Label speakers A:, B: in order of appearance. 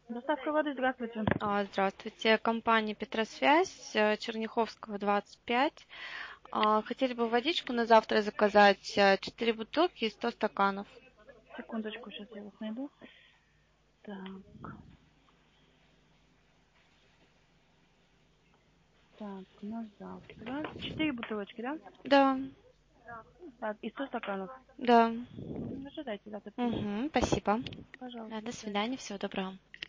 A: Доставка воды, здравствуйте.
B: Здравствуйте, компания «Петросвязь», Черняховского, 25. Хотели бы водичку на завтра заказать, 4 бутылки и 100 стаканов.
A: Секундочку, сейчас я вас найду. Так. Так, на завтра. 4 бутылочки, да?
B: Да,
A: Так, и 100 стаканов.
B: да.
A: Ожидайте, завтра приедет.
B: Спасибо.
A: Пожалуйста,
B: Да,
A: до
B: до
A: свидания.
B: свидания, всего доброго.